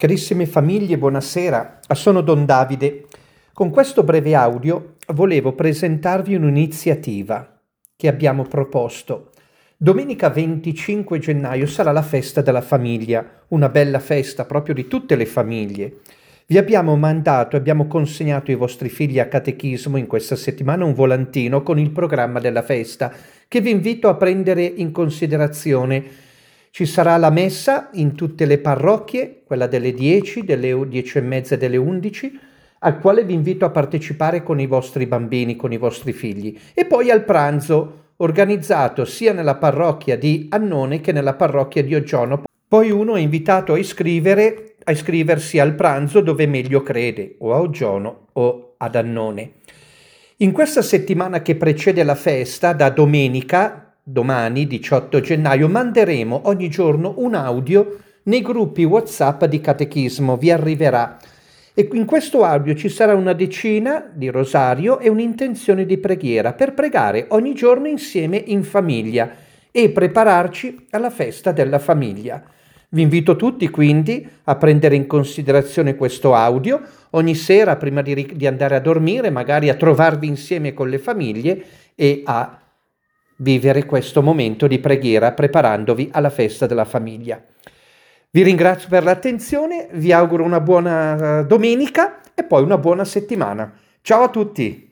Carissime famiglie, buonasera. Sono Don Davide. Con questo breve audio volevo presentarvi un'iniziativa che abbiamo proposto. Domenica 25 gennaio sarà la festa della famiglia, una bella festa proprio di tutte le famiglie. Vi abbiamo consegnato ai vostri figli a catechismo in questa settimana un volantino con il programma della festa che vi invito a prendere in considerazione. Ci sarà la messa in tutte le parrocchie, quella delle 10, delle 10:30 e delle 11, al quale vi invito a partecipare con i vostri bambini, con i vostri figli. E poi al pranzo, organizzato sia nella parrocchia di Annone che nella parrocchia di Oggiono. Poi uno è invitato a iscriversi al pranzo dove meglio crede, o a Oggiono o ad Annone. In questa settimana che precede la festa, da domenica, domani 18 gennaio, manderemo ogni giorno un audio nei gruppi WhatsApp di catechismo, vi arriverà. E in questo audio ci sarà una decina di rosario e un'intenzione di preghiera per pregare ogni giorno insieme in famiglia e prepararci alla festa della famiglia. Vi invito tutti quindi a prendere in considerazione questo audio ogni sera prima di andare a dormire, magari a trovarvi insieme con le famiglie e a vivere questo momento di preghiera preparandovi alla festa della famiglia. Vi ringrazio per l'attenzione, vi auguro una buona domenica e poi una buona settimana. Ciao a tutti!